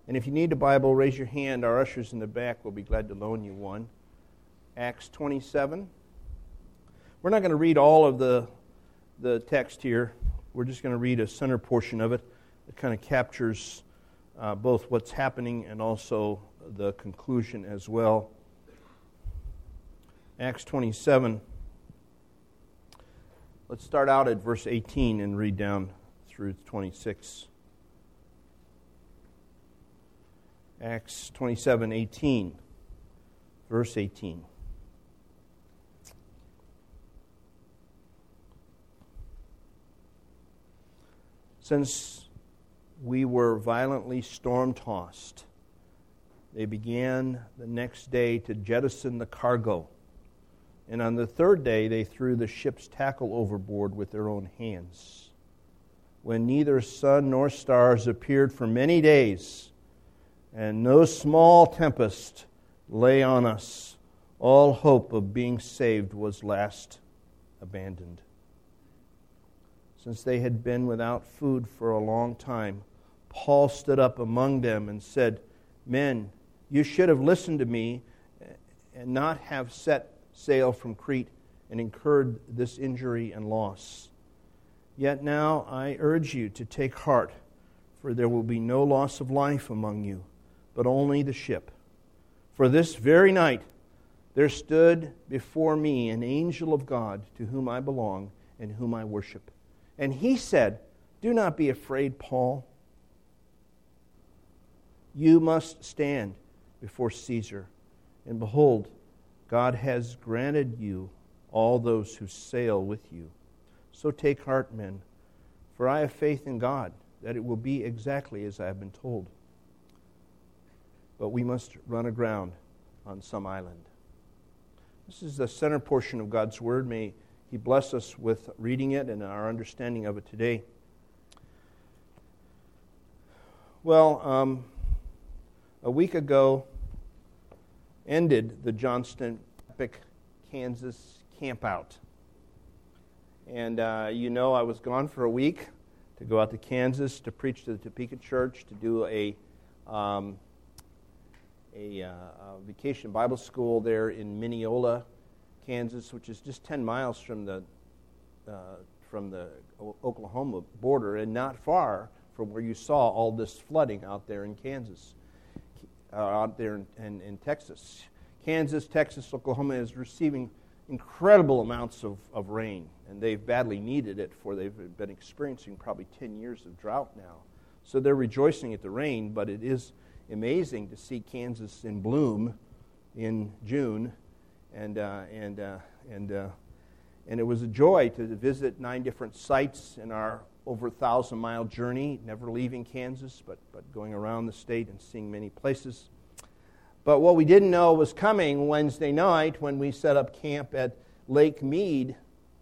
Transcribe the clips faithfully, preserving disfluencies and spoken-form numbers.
And if you need a Bible, raise your hand. Our ushers in the back will be glad to loan you one. Acts twenty-seven. We're not going to read all of the, the text here. We're just going to read a center portion of it. It kind of captures uh, both what's happening and also the conclusion as well. Acts twenty-seven. Let's start out at verse eighteen and read down through twenty-six. Acts twenty-seven, eighteen, verse eighteen. Since we were violently storm-tossed, they began the next day to jettison the cargo. And on the third day they threw the ship's tackle overboard with their own hands. When neither sun nor stars appeared for many days, and no small tempest lay on us, all hope of being saved was last abandoned. Since they had been without food for a long time, Paul stood up among them and said, "Men, you should have listened to me and not have set sail from Crete and incurred this injury and loss. Yet now I urge you to take heart, for there will be no loss of life among you, but only the ship. For this very night there stood before me an angel of God to whom I belong and whom I worship. And he said, 'Do not be afraid, Paul. You must stand before Caesar. And behold, God has granted you all those who sail with you. So take heart, men, for I have faith in God that it will be exactly as I have been told. But we must run aground on some island.'" This is the center portion of God's Word. May He bless us with reading it and our understanding of it today. Well, um, a week ago ended the Johnston Epic Kansas campout. And uh, you know I was gone for a week to go out to Kansas to preach to the Topeka Church, to do a um, a, uh, a vacation Bible school there in Mineola, Kansas, which is just ten miles from the uh, from the Oklahoma border and not far from where you saw all this flooding out there in Kansas, uh, out there in, in, in Texas. Kansas, Texas, Oklahoma is receiving incredible amounts of, of rain, and they've badly needed it, for they've been experiencing probably ten years of drought now. So they're rejoicing at the rain, but it is amazing to see Kansas in bloom in June. And uh, and uh, and uh, and it was a joy to visit nine different sites in our over a thousand mile journey, never leaving Kansas, but but going around the state and seeing many places. But what we didn't know was coming Wednesday night when we set up camp at Lake Mead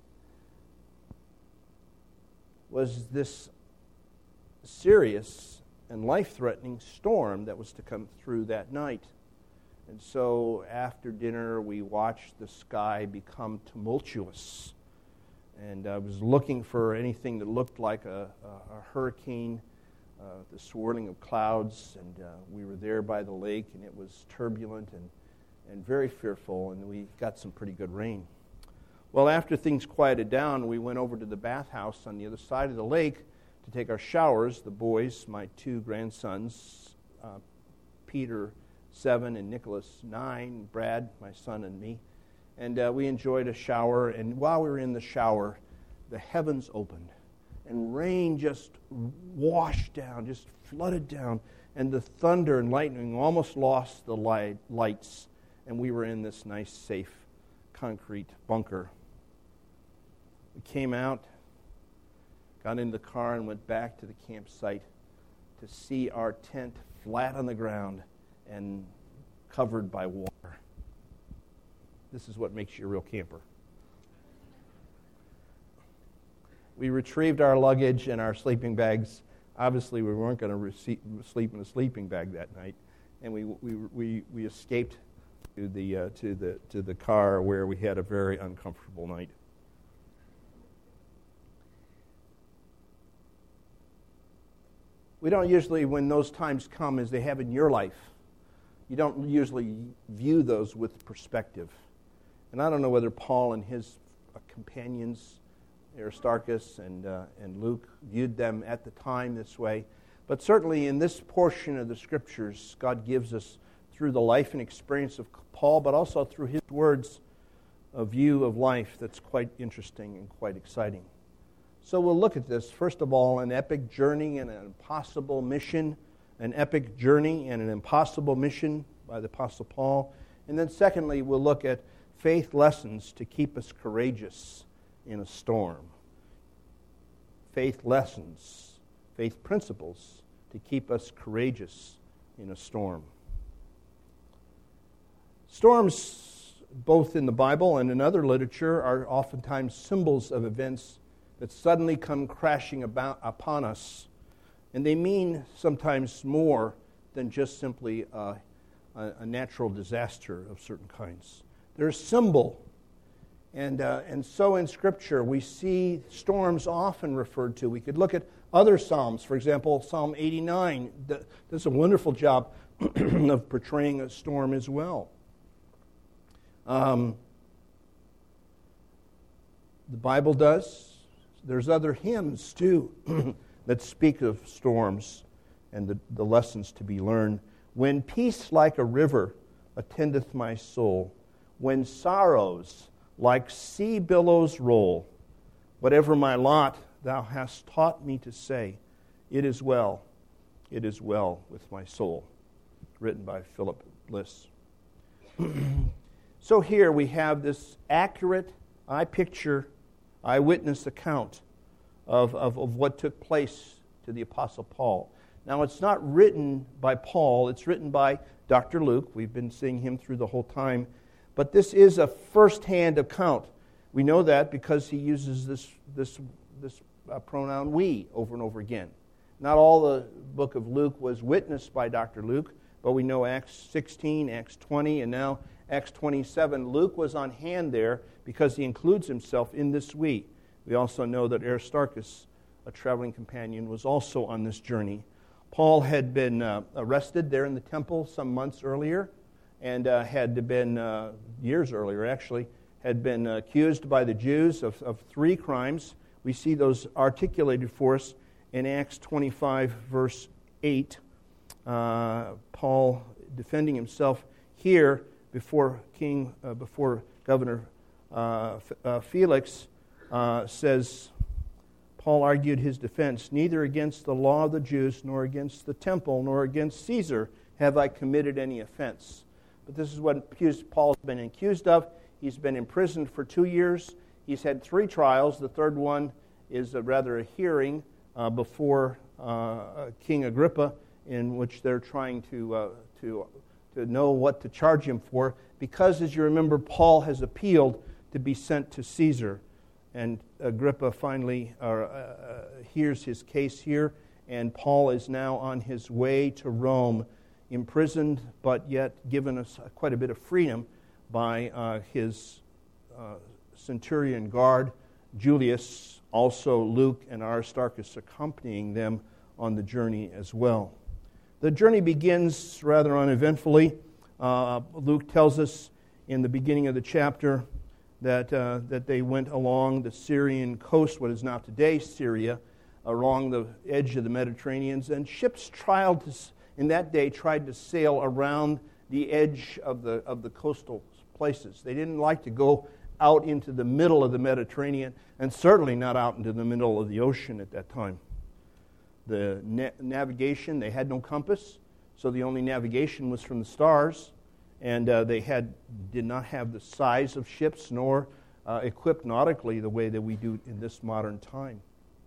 was this serious and life-threatening storm that was to come through that night. And so after dinner, we watched the sky become tumultuous. And I was looking for anything that looked like a, a, a hurricane, uh, the swirling of clouds. And uh, we were there by the lake, and it was turbulent and, and very fearful, and we got some pretty good rain. Well, after things quieted down, we went over to the bathhouse on the other side of the lake to take our showers. The boys, my two grandsons, uh, Peter, seven, and Nicholas, nine, Brad, my son, and me. And uh, we enjoyed a shower, and while we were in the shower, the heavens opened, and rain just washed down, just flooded down, and the thunder and lightning almost lost the light, lights, and we were in this nice, safe, concrete bunker. We came out, got in the car, and went back to the campsite to see our tent flat on the ground and covered by water. This is what makes you a real camper. We retrieved our luggage and our sleeping bags. Obviously, we weren't going to rece- sleep in a sleeping bag that night, and we we we, we escaped to the uh, to the to the car, where we had a very uncomfortable night. we don't usually, when those times come as they have in your life, you don't usually view those with perspective. And I don't know whether Paul and his companions, Aristarchus and, uh, and Luke, viewed them at the time this way. But certainly in this portion of the Scriptures, God gives us, through the life and experience of Paul, but also through his words, a view of life that's quite interesting and quite exciting. So we'll look at this. First of all, an epic journey and an impossible mission. An epic journey and an impossible mission by the Apostle Paul. And then secondly, we'll look at faith lessons to keep us courageous in a storm. Faith lessons, faith principles to keep us courageous in a storm. Storms, both in the Bible and in other literature, are oftentimes symbols of events that suddenly come crashing about upon us. And they mean sometimes more than just simply a, a, a natural disaster of certain kinds. They're a symbol. And, uh, and so in Scripture, we see storms often referred to. We could look at other Psalms. For example, Psalm eighty-nine does a wonderful job of portraying a storm as well. Um, the Bible does. There's other hymns, too, that speak of storms and the, the lessons to be learned. When peace like a river attendeth my soul, when sorrows like sea billows roll, whatever my lot thou hast taught me to say, it is well, it is well with my soul. Written by Philip Bliss. So here we have this accurate, eye picture, eyewitness account of, of, of what took place to the Apostle Paul. Now, it's not written by Paul. It's written by Doctor Luke. We've been seeing him through the whole time. But this is a first-hand account. We know that because he uses this, this, this uh, pronoun we over and over again. Not all the book of Luke was witnessed by Doctor Luke, but we know Acts sixteen, Acts twenty, and now Acts twenty-seven. Luke was on hand there because he includes himself in this we. We also know that Aristarchus, a traveling companion, was also on this journey. Paul had been uh, arrested there in the temple some months earlier, and uh, had been, uh, years earlier actually, had been accused by the Jews of, of three crimes. We see those articulated for us in Acts twenty-five, verse eight. Uh, Paul defending himself here before King, uh, before Governor uh, F- uh, Felix, uh, says, Paul argued his defense, neither against the law of the Jews, nor against the temple, nor against Caesar have I committed any offense. But this is what Paul's been accused of. He's been imprisoned for two years. He's had three trials. The third one is a, rather a hearing uh, before uh, King Agrippa, in which they're trying to uh, to to know what to charge him for. Because, as you remember, Paul has appealed to be sent to Caesar, and Agrippa finally uh, uh, hears his case here, and Paul is now on his way to Rome, imprisoned, but yet given us quite a bit of freedom by uh, his uh, centurion guard, Julius, also Luke and Aristarchus accompanying them on the journey as well. The journey begins rather uneventfully. Uh, Luke tells us in the beginning of the chapter that uh, that they went along the Syrian coast, what is now today Syria, along the edge of the Mediterranean, and ships tried to, in that day tried to sail around the edge of the of the coastal places. They didn't like to go out into the middle of the Mediterranean, and certainly not out into the middle of the ocean at that time. The na- navigation, they had no compass, so the only navigation was from the stars, and uh, they had did not have the size of ships nor uh, equipped nautically the way that we do in this modern time.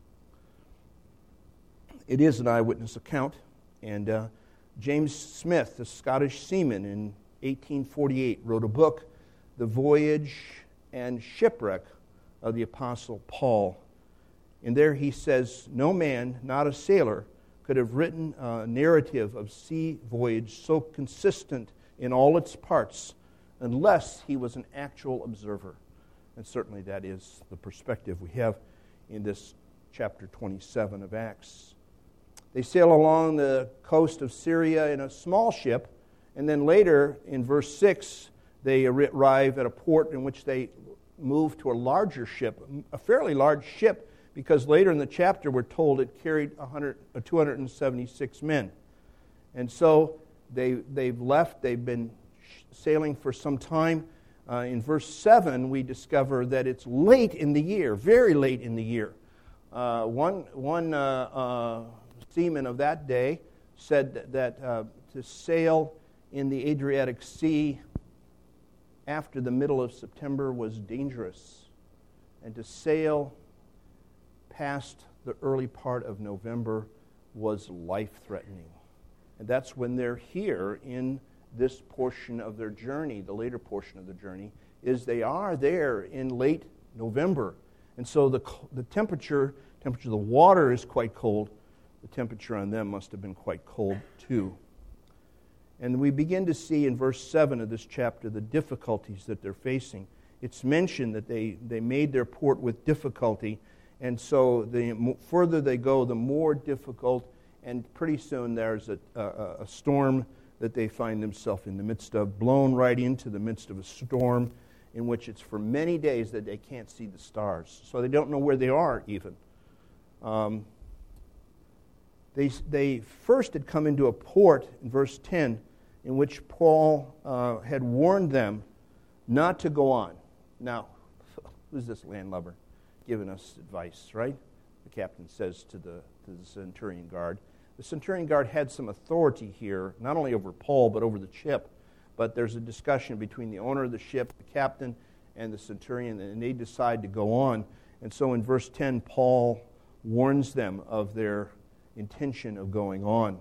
It is an eyewitness account, and uh, James Smith, the Scottish seaman in eighteen forty-eight, wrote a book, The Voyage and Shipwreck of the Apostle Paul. And there he says, no man, not a sailor, could have written a narrative of sea voyage so consistent in all its parts unless he was an actual observer. And certainly that is the perspective we have in this chapter twenty-seven of Acts. They sail along the coast of Syria in a small ship, and then later, in verse six, they arrive at a port in which they move to a larger ship, a fairly large ship, because later in the chapter we're told it carried one hundred, two hundred seventy-six men. And so they, they've left, they've been sailing for some time. Uh, in verse seven, we discover that it's late in the year, very late in the year. Uh, one one uh, uh, seaman of that day said that, that uh, to sail in the Adriatic Sea after the middle of September was dangerous, and to sail past the early part of November was life-threatening. And that's when they're here in this portion of their journey, the later portion of the journey, is they are there in late November. And so the the temperature, temperature of the water is quite cold. The temperature on them must have been quite cold too. And we begin to see in verse seven of this chapter the difficulties that they're facing. It's mentioned that they, they made their port with difficulty, and so the further they go, the more difficult, and pretty soon there's a, a, a storm that they find themselves in the midst of, blown right into the midst of a storm in which it's for many days that they can't see the stars. So they don't know where they are even. Um, they, they first had come into a port, in verse ten, in which Paul uh, had warned them not to go on. Now, who's this landlubber giving us advice, right? The captain says to the, to the centurion guard. The centurion guard had some authority here, not only over Paul, but over the ship. But there's a discussion between the owner of the ship, the captain, and the centurion, and they decide to go on. And so in verse ten, Paul warns them of their intention of going on.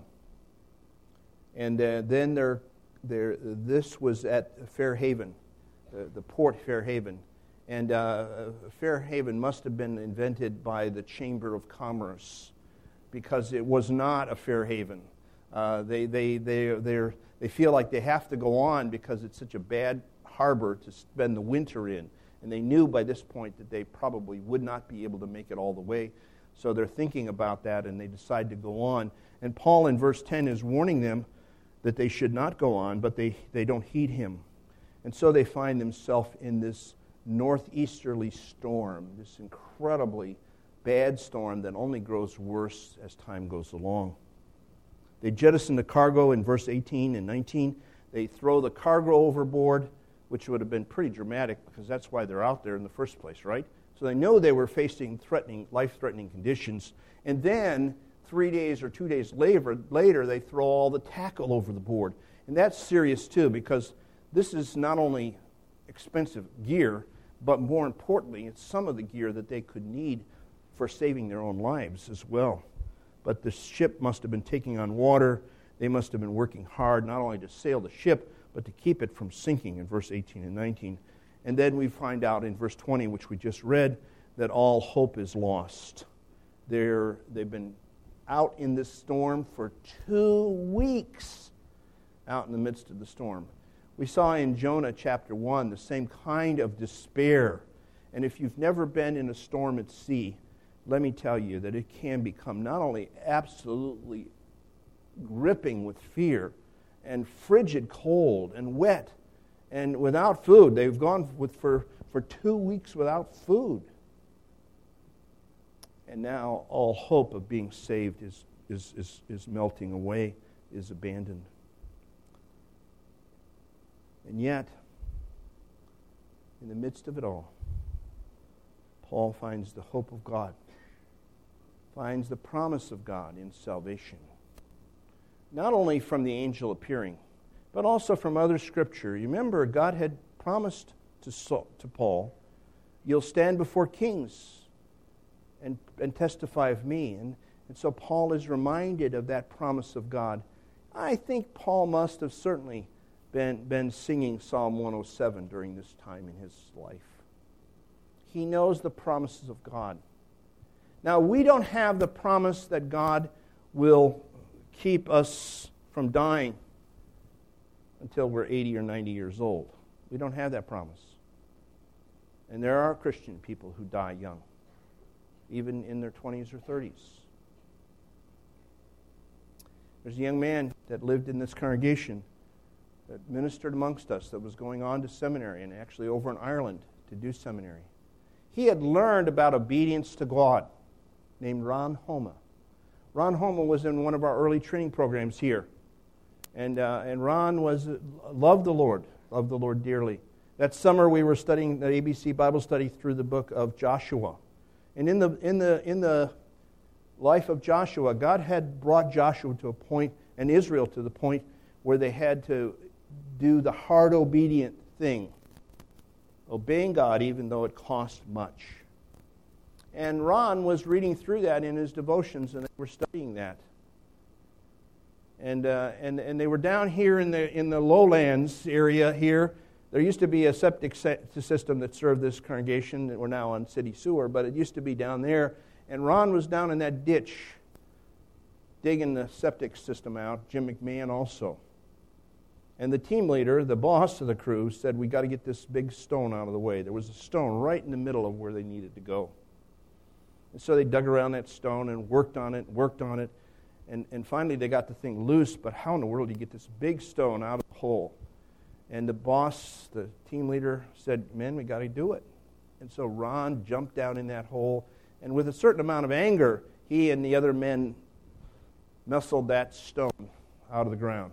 And uh, then they're, they're, this was at Fairhaven, the, the port Fairhaven. And uh, Fairhaven must have been invented by the Chamber of Commerce, because it was not a fair haven. Uh, they they they they they feel like they have to go on because it's such a bad harbor to spend the winter in, and they knew by this point that they probably would not be able to make it all the way. So they're thinking about that, and they decide to go on. And Paul in verse ten is warning them that they should not go on, but they, they don't heed him. And so they find themselves in this northeasterly storm, this incredibly bad storm that only grows worse as time goes along. They jettison the cargo in verse eighteen and nineteen. They throw the cargo overboard, which would have been pretty dramatic because that's why they're out there in the first place, right? So they know they were facing threatening, life-threatening conditions. And then three days or two days later, later, they throw all the tackle over the board. And that's serious too, because this is not only expensive gear, but more importantly, it's some of the gear that they could need for saving their own lives as well. But the ship must have been taking on water. They must have been working hard, not only to sail the ship, but to keep it from sinking in verse eighteen and nineteen. And then we find out in verse twenty, which we just read, that all hope is lost. They're, they've been out in this storm for two weeks, out in the midst of the storm. We saw in Jonah chapter one the same kind of despair. And if you've never been in a storm at sea, let me tell you that it can become not only absolutely gripping with fear and frigid cold and wet and without food. They've gone with, for, for two weeks without food. And now all hope of being saved is, is, is, is melting away, is abandoned. And yet, in the midst of it all, Paul finds the hope of God, finds the promise of God in salvation. Not only from the angel appearing, but also from other scripture. You remember, God had promised to, Saul, to Paul, you'll stand before kings and, and testify of me. And, and so Paul is reminded of that promise of God. I think Paul must have certainly been, been singing Psalm one oh seven during this time in his life. He knows the promises of God. Now, we don't have the promise that God will keep us from dying until we're eighty or ninety years old. We don't have that promise. And there are Christian people who die young, even in their twenties or thirties. There's a young man that lived in this congregation that ministered amongst us that was going on to seminary and actually over in Ireland to do seminary. He had learned about obedience to God, named Ron Homa. Ron Homa was in one of our early training programs here. And uh, and Ron was uh, loved the Lord, loved the Lord dearly. That summer we were studying the A B C Bible study through the book of Joshua. And in the in the in the life of Joshua, God had brought Joshua to a point, and Israel to the point where they had to do the hard obedient thing, obeying God even though it cost much. And Ron was reading through that in his devotions, and they were studying that. And uh, and and they were down here in the in the lowlands area here. There used to be a septic system that served this congregation. That we're now on city sewer, but it used to be down there. And Ron was down in that ditch, digging the septic system out. Jim McMahon also. And the team leader, the boss of the crew, said, "We got to get this big stone out of the way." There was a stone right in the middle of where they needed to go. And so they dug around that stone and worked on it, worked on it. And, and finally they got the thing loose, but how in the world do you get this big stone out of the hole? And the boss, the team leader, said, "Man, we got to do it." And so Ron jumped down in that hole, and with a certain amount of anger, he and the other men muscled that stone out of the ground.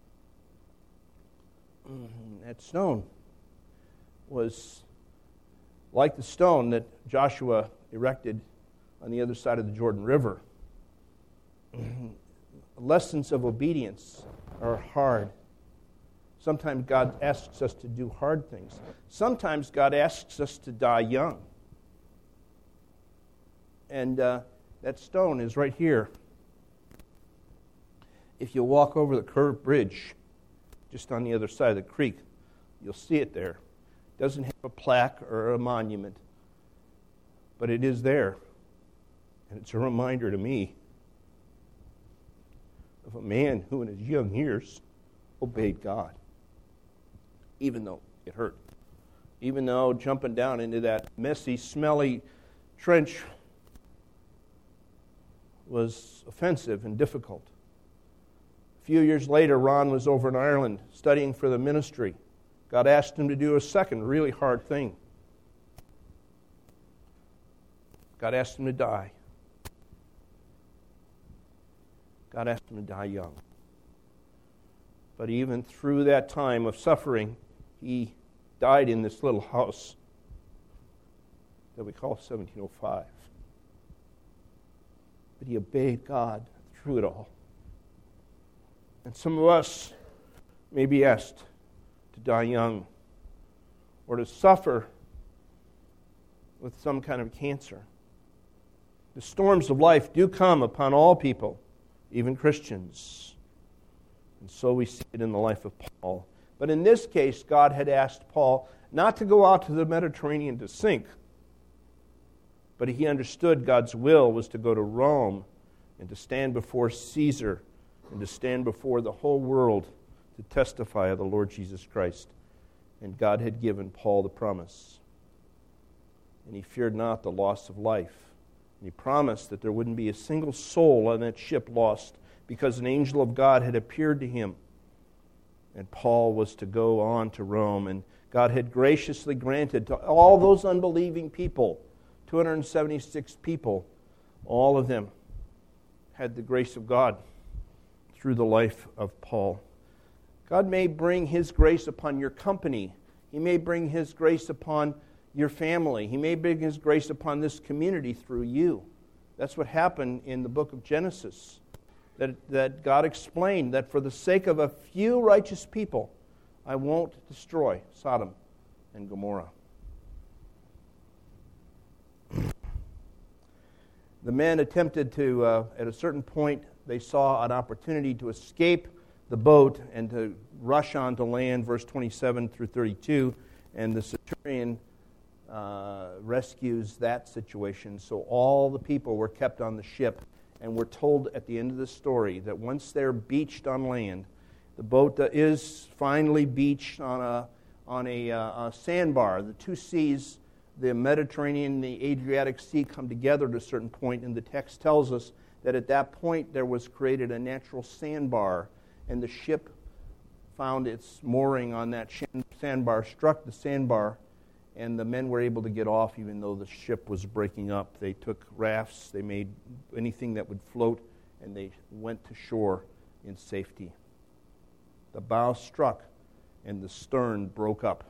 That stone was like the stone that Joshua erected on the other side of the Jordan River. Lessons of obedience are hard. Sometimes God asks us to do hard things. Sometimes God asks us to die young. And uh, that stone is right here. If you walk over the curved bridge, just on the other side of the creek, you'll see it there. It doesn't have a plaque or a monument, but it is there. And it's a reminder to me of a man who in his young years obeyed God, even though it hurt. Even though jumping down into that messy, smelly trench was offensive and difficult. A few years later, Ron was over in Ireland studying for the ministry. God asked him to do a second really hard thing. God asked him to die. God asked him to die young. But even through that time of suffering, he died in this little house that we call seventeen oh five. But he obeyed God through it all. And some of us may be asked to die young or to suffer with some kind of cancer. The storms of life do come upon all people, even Christians. And so we see it in the life of Paul. But in this case, God had asked Paul not to go out to the Mediterranean to sink, but he understood God's will was to go to Rome and to stand before Caesar and to stand before the whole world to testify of the Lord Jesus Christ. And God had given Paul the promise. And he feared not the loss of life. And he promised that there wouldn't be a single soul on that ship lost because an angel of God had appeared to him. And Paul was to go on to Rome. And God had graciously granted to all those unbelieving people, two hundred seventy-six people, all of them had the grace of God through the life of Paul. God may bring His grace upon your company. He may bring His grace upon your family. He may bring His grace upon this community through you. That's what happened in the book of Genesis. That, that God explained that for the sake of a few righteous people, I won't destroy Sodom and Gomorrah. The men attempted to, uh, at a certain point, they saw an opportunity to escape the boat and to rush onto land, verse twenty-seven through thirty-two, and the centurion uh, rescues that situation. So all the people were kept on the ship, and we're told at the end of the story that once they're beached on land, the boat is finally beached on a on a, uh, a sandbar. The two seas, the Mediterranean and the Adriatic Sea, come together at a certain point, and the text tells us that at that point there was created a natural sandbar, and the ship found its mooring on that sandbar, struck the sandbar, and the men were able to get off even though the ship was breaking up. They took rafts, they made anything that would float, and they went to shore in safety. The bow struck, and the stern broke up.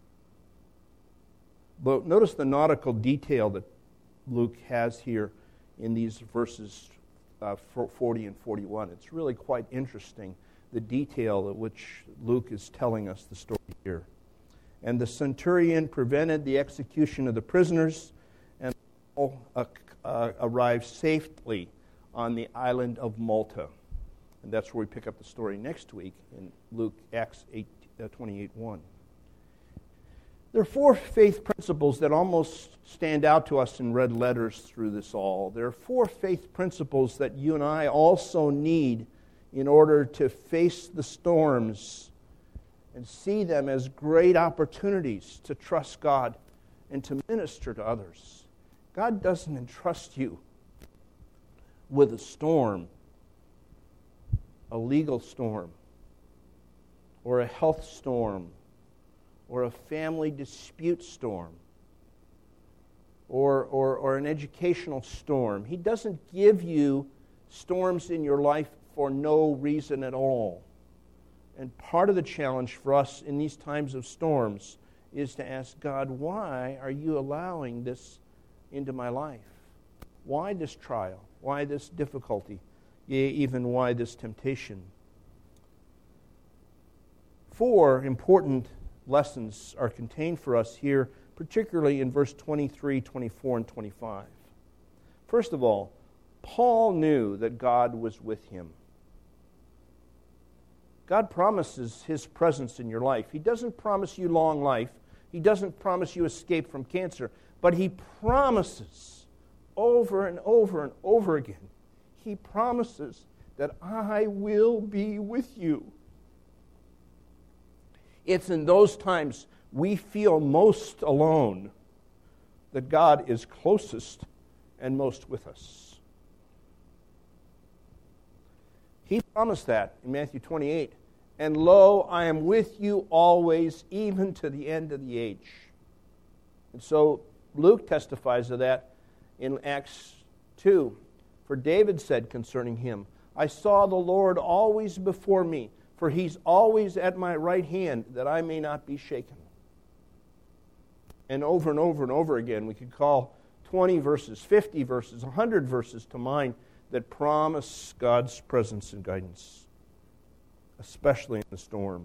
But notice the nautical detail that Luke has here in these verses uh, forty and forty-one. It's really quite interesting, the detail at which Luke is telling us the story here. And the centurion prevented the execution of the prisoners, and all uh, uh, arrived safely on the island of Malta. And that's where we pick up the story next week in Luke, Acts twenty-eight one. There are four faith principles that almost stand out to us in red letters through this all. There are four faith principles that you and I also need in order to face the storms and see them as great opportunities to trust God and to minister to others. God doesn't entrust you with a storm, a legal storm, or a health storm, or a family dispute storm, or, or, or an educational storm. He doesn't give you storms in your life for no reason at all. And part of the challenge for us in these times of storms is to ask God, why are you allowing this into my life? Why this trial? Why this difficulty? Yea, even why this temptation? Four important lessons are contained for us here, particularly in verse twenty-three, twenty-four, and twenty-five. First of all, Paul knew that God was with him. God promises His presence in your life. He doesn't promise you long life. He doesn't promise you escape from cancer. But He promises over and over and over again, He promises that I will be with you. It's in those times we feel most alone that God is closest and most with us. He promised that in Matthew twenty-eight. And lo, I am with you always, even to the end of the age. And so Luke testifies of that in Acts two. For David said concerning him, I saw the Lord always before me, for He's always at my right hand, that I may not be shaken. And over and over and over again, we could call twenty verses, fifty verses, one hundred verses to mind that promise God's presence and guidance, especially in the storm.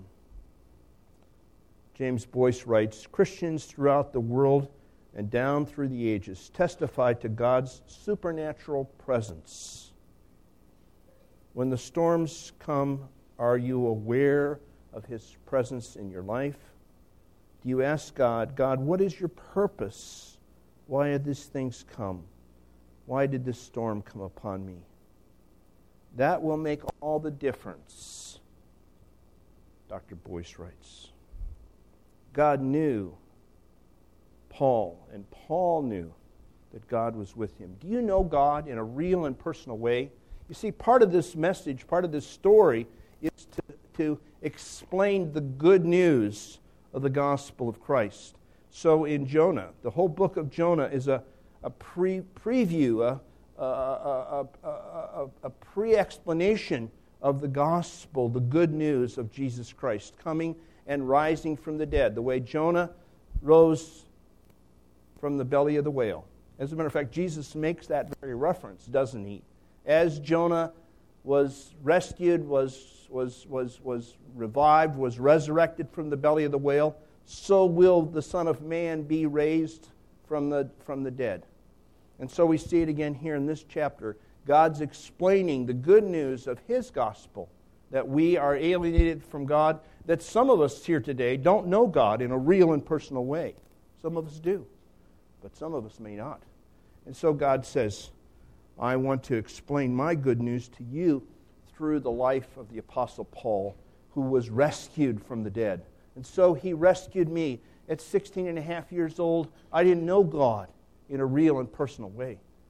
James Boyce writes, Christians throughout the world and down through the ages testify to God's supernatural presence. When the storms come, are you aware of His presence in your life? Do you ask God, God, what is your purpose? Why did these things come? Why did this storm come upon me? That will make all the difference, Doctor Boyce writes. God knew Paul, and Paul knew that God was with him. Do you know God in a real and personal way? You see, part of this message, part of this story, is to, to explain the good news of the gospel of Christ. So in Jonah, the whole book of Jonah is a, a pre, preview, a, a, a, a, a, a pre-explanation of the gospel, the good news of Jesus Christ, coming and rising from the dead, the way Jonah rose from the belly of the whale. As a matter of fact, Jesus makes that very reference, doesn't he? As Jonah was rescued, was, was, was, was revived, was resurrected from the belly of the whale, so will the Son of Man be raised from the, from the dead. And so we see it again here in this chapter. God's explaining the good news of His gospel, that we are alienated from God, that some of us here today don't know God in a real and personal way. Some of us do, but some of us may not. And so God says, I want to explain my good news to you through the life of the Apostle Paul, who was rescued from the dead. And so he rescued me. At sixteen and a half years old, I didn't know God in a real and personal way.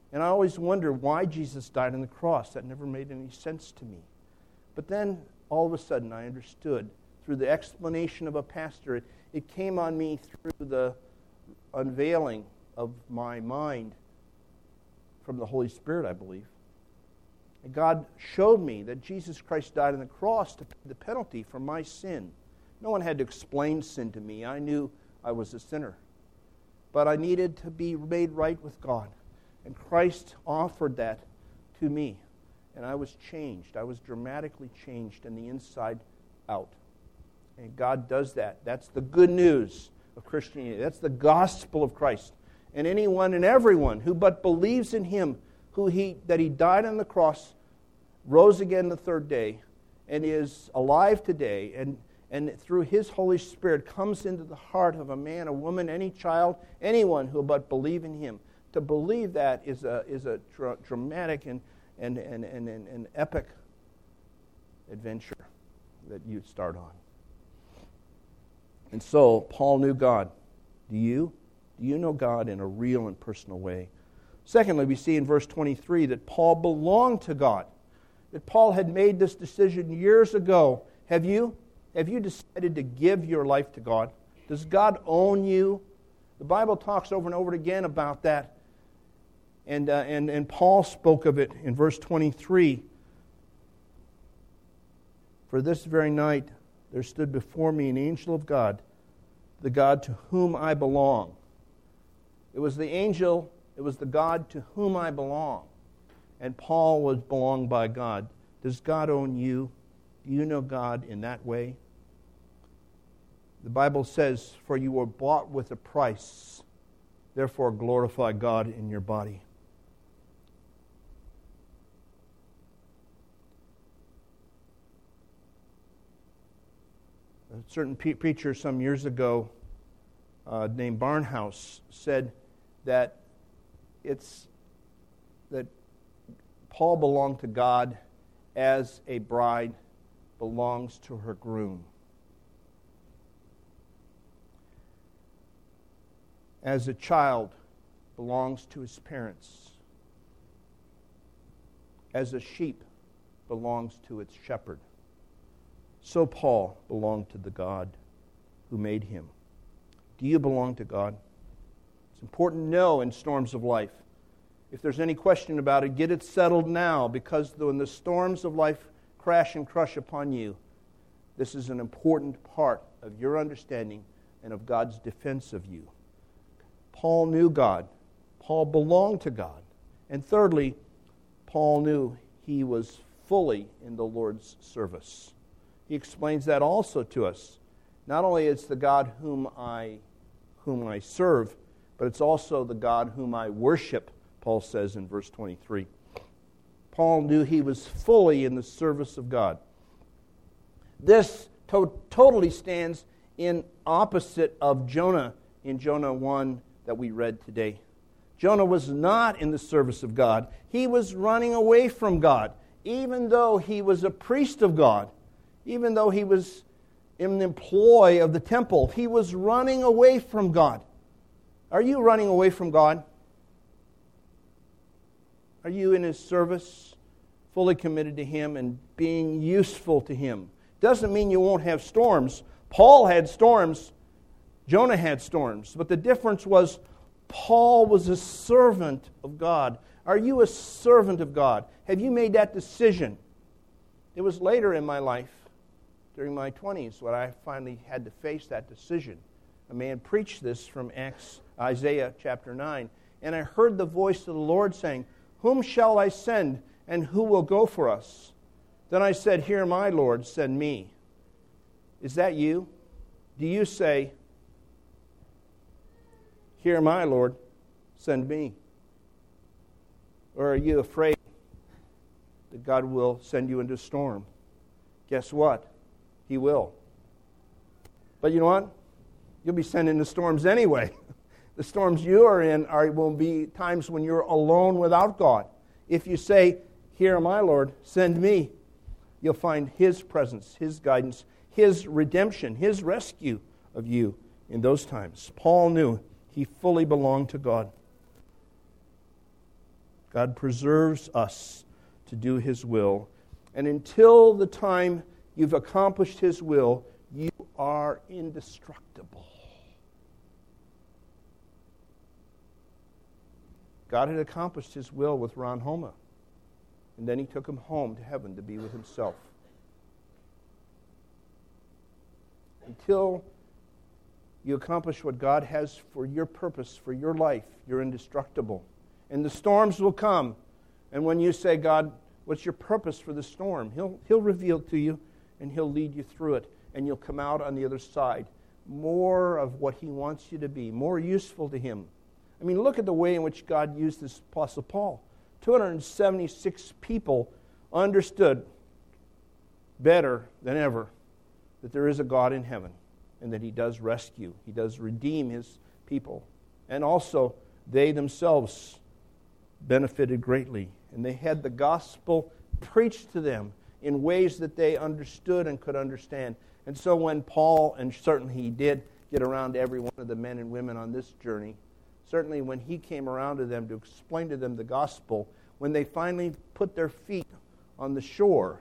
And I always wondered why Jesus died on the cross. That never made any sense to me. But then, all of a sudden, I understood through the explanation of a pastor. It, it came on me through the unveiling of my mind from the Holy Spirit, I believe. And God showed me that Jesus Christ died on the cross to pay the penalty for my sin. No one had to explain sin to me. I knew I was a sinner. But I needed to be made right with God. And Christ offered that to me. And I was changed. I was dramatically changed in the inside out. And God does that. That's the good news of Christianity. That's the gospel of Christ. And anyone and everyone who but believes in Him, who he that He died on the cross, rose again the third day, and is alive today, and, and through His Holy Spirit comes into the heart of a man, a woman, any child, anyone who but believe in Him. To believe that is a is a dra- dramatic and and, and, and, and and epic adventure that you start on. And so Paul knew God. Do you? Do you know God in a real and personal way? Secondly, we see in verse twenty-three that Paul belonged to God. That Paul had made this decision years ago. Have you? Have you decided to give your life to God? Does God own you? The Bible talks over and over again about that. And, uh, and, and Paul spoke of it in verse twenty-three. For this very night there stood before me an angel of God, the God to whom I belong. It was the angel, it was the God to whom I belong. And Paul was belonged by God. Does God own you? Do you know God in that way? The Bible says, for you were bought with a price. Therefore glorify God in your body. A certain pe- preacher some years ago uh, named Barnhouse said that it's that Paul belonged to God as a bride belongs to her groom. As a child belongs to his parents. As a sheep belongs to its shepherd. So Paul belonged to the God who made him. Do you belong to God? It's important to know in storms of life. If there's any question about it, get it settled now, because when the storms of life crash and crush upon you, this is an important part of your understanding and of God's defense of you. Paul knew God. Paul belonged to God. And thirdly, Paul knew he was fully in the Lord's service. He explains that also to us. Not only is the God whom I whom I serve, but it's also the God whom I worship, Paul says in verse twenty-three. Paul knew he was fully in the service of God. This to- totally stands in opposite of Jonah in Jonah one that we read today. Jonah was not in the service of God. He was running away from God, even though he was a priest of God. Even though he was in the employ of the temple, he was running away from God. Are you running away from God? Are you in His service, fully committed to Him and being useful to Him? Doesn't mean you won't have storms. Paul had storms. Jonah had storms. But the difference was Paul was a servant of God. Are you a servant of God? Have you made that decision? It was later in my life, during my twenties, when I finally had to face that decision. A man preached this from Acts, Isaiah chapter nine. And I heard the voice of the Lord saying, whom shall I send, and who will go for us? Then I said, here am I, Lord, send me. Is that you? Do you say, here am I, Lord, send me? Or are you afraid that God will send you into a storm? Guess what? He will. But you know what? You'll be sent into storms anyway. The storms you are in are will be times when you're alone without God. If you say, here am I, Lord, send me, you'll find His presence, His guidance, His redemption, His rescue of you in those times. Paul knew he fully belonged to God. God preserves us to do His will. And until the time you've accomplished His will, you are indestructible. God had accomplished His will with Ron Homa. And then He took him home to heaven to be with Himself. Until you accomplish what God has for your purpose, for your life, you're indestructible. And the storms will come. And when you say, God, what's your purpose for the storm? He'll, he'll reveal to you, and He'll lead you through it. And you'll come out on the other side more of what He wants you to be, more useful to Him. I mean, look at the way in which God used this Apostle Paul. two hundred seventy-six people understood better than ever that there is a God in heaven and that He does rescue. He does redeem His people. And also, they themselves benefited greatly. And they had the gospel preached to them in ways that they understood and could understand. And so when Paul, and certainly he did get around to every one of the men and women on this journey, certainly when he came around to them to explain to them the gospel, when they finally put their feet on the shore,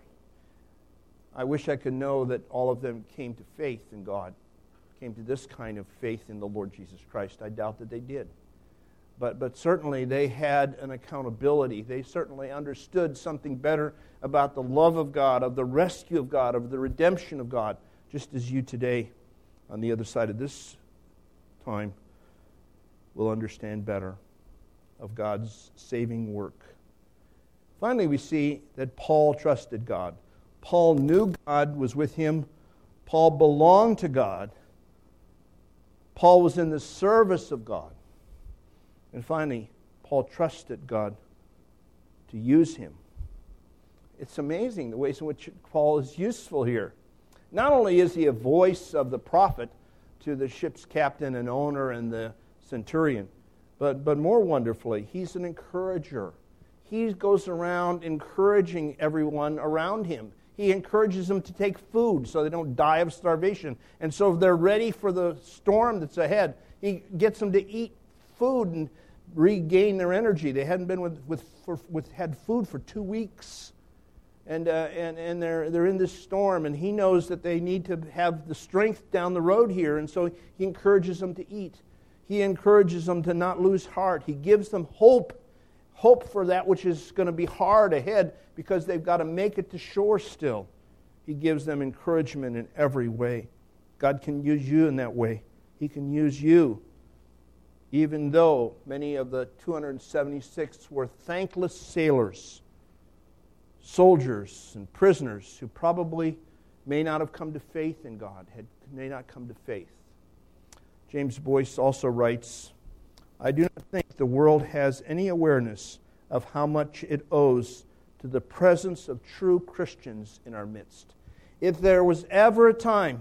I wish I could know that all of them came to faith in God, came to this kind of faith in the Lord Jesus Christ. I doubt that they did. But, but certainly they had an accountability. They certainly understood something better about the love of God, of the rescue of God, of the redemption of God, just as you today, on the other side of this time, will understand better of God's saving work. Finally, we see that Paul trusted God. Paul knew God was with him. Paul belonged to God. Paul was in the service of God. And finally, Paul trusted God to use him. It's amazing the ways in which Paul is useful here. Not only is he a voice of the prophet to the ship's captain and owner and the centurion, but, but more wonderfully, he's an encourager. He goes around encouraging everyone around him. He encourages them to take food so they don't die of starvation. And so if they're ready for the storm that's ahead, he gets them to eat food and regain their energy. They hadn't been with, with, for, with had food for two weeks. And, uh, and, and they're, they're in this storm, and he knows that they need to have the strength down the road here, and so he encourages them to eat. He encourages them to not lose heart. He gives them hope, hope for that which is going to be hard ahead because they've got to make it to shore still. He gives them encouragement in every way. God can use you in that way. He can use you, even though many of the two hundred seventy-six were thankless sailors, soldiers and prisoners who probably may not have come to faith in God, had, may not come to faith. James Boyce also writes, I do not think the world has any awareness of how much it owes to the presence of true Christians in our midst. If there was ever a time,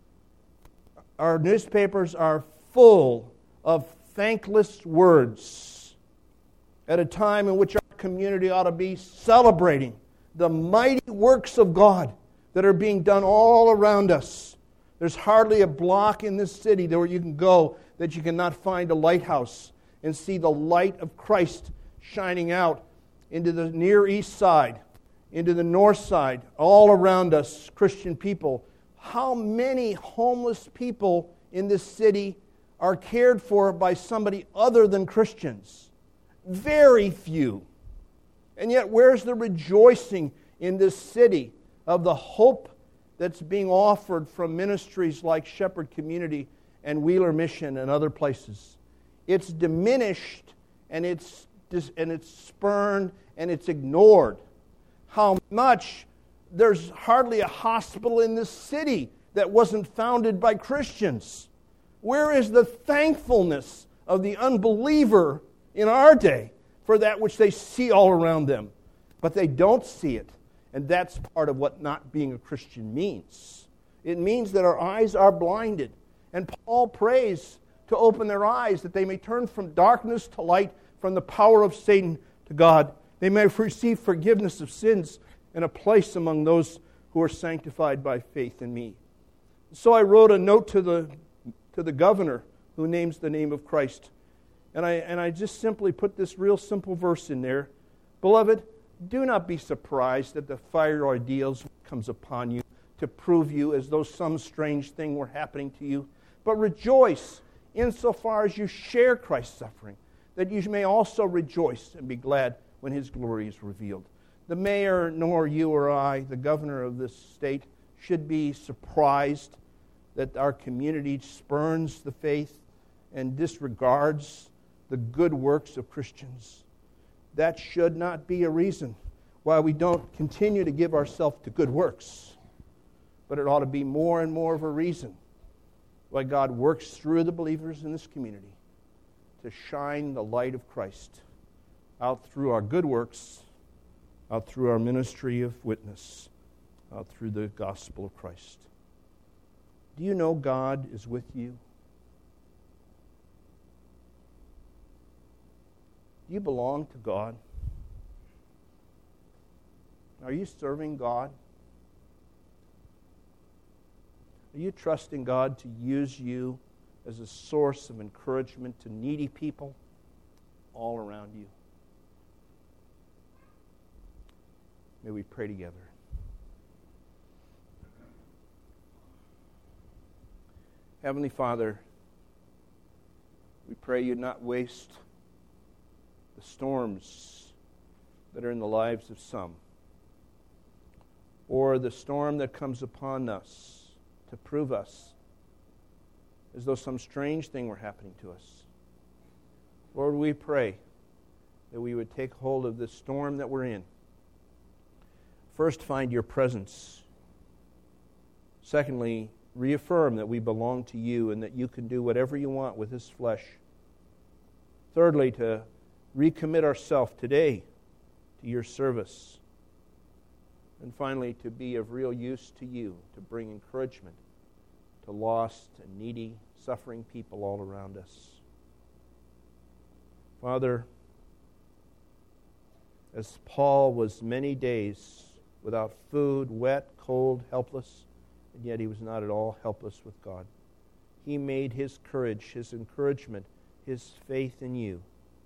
our newspapers are full of thankless words, at a time in which our community ought to be celebrating the mighty works of God that are being done all around us. There's hardly a block in this city where you can go that you cannot find a lighthouse and see the light of Christ shining out into the Near East side, into the North side, all around us, Christian people. How many homeless people in this city are cared for by somebody other than Christians? Very few. And yet, where's the rejoicing in this city of the hope that's being offered from ministries like Shepherd Community and Wheeler Mission and other places? It's diminished, and it's and it's spurned, and it's ignored. How much there's hardly a hospital in this city that wasn't founded by Christians. Where is the thankfulness of the unbeliever in our day for that which they see all around them? But they don't see it. And that's part of what not being a Christian means. It means that our eyes are blinded. And Paul prays to open their eyes that they may turn from darkness to light, from the power of Satan to God. They may receive forgiveness of sins and a place among those who are sanctified by faith in me. So I wrote a note to the to the governor who names the name of Christ. And I, and I just simply put this real simple verse in there. Beloved, do not be surprised that the fire ordeals comes upon you to prove you as though some strange thing were happening to you. But rejoice insofar as you share Christ's suffering, that you may also rejoice and be glad when His glory is revealed. The mayor, nor you or I, the governor of this state, should be surprised that our community spurns the faith and disregards the good works of Christians. That should not be a reason why we don't continue to give ourselves to good works. But it ought to be more and more of a reason why God works through the believers in this community to shine the light of Christ out through our good works, out through our ministry of witness, out through the gospel of Christ. Do you know God is with you? Do you belong to God? Are you serving God? Are you trusting God to use you as a source of encouragement to needy people all around you? May we pray together. Heavenly Father, we pray you not waste the storms that are in the lives of some, or the storm that comes upon us to prove us as though some strange thing were happening to us. Lord, we pray that we would take hold of this storm that we're in. First, find your presence. Secondly, reaffirm that we belong to you and that you can do whatever you want with this flesh. Thirdly, to recommit ourselves today to your service. And finally, to be of real use to you, to bring encouragement to lost and needy, suffering people all around us. Father, as Paul was many days without food, wet, cold, helpless, and yet he was not at all helpless with God. He made his courage, his encouragement, his faith in you.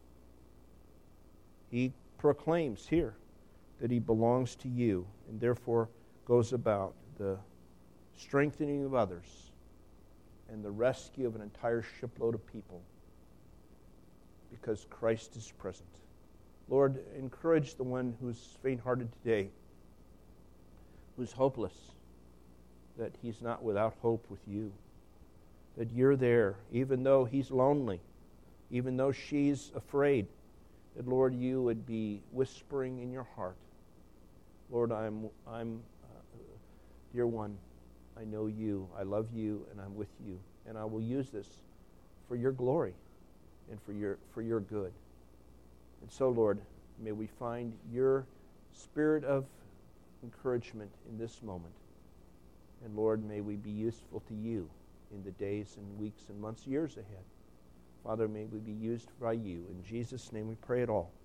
He proclaims here that he belongs to you and therefore goes about the strengthening of others and the rescue of an entire shipload of people because Christ is present. Lord, encourage the one who's faint-hearted today, who's hopeless, that he's not without hope with you, that you're there, even though he's lonely, even though she's afraid, that, Lord, you would be whispering in your heart, Lord, I'm, I'm, uh, dear one, I know you, I love you, and I'm with you, and I will use this for your glory and for your for your good. And so, Lord, may we find your spirit of encouragement in this moment. And, Lord, may we be useful to you in the days and weeks and months, years ahead. Father, may we be used by you. In Jesus' name we pray it all.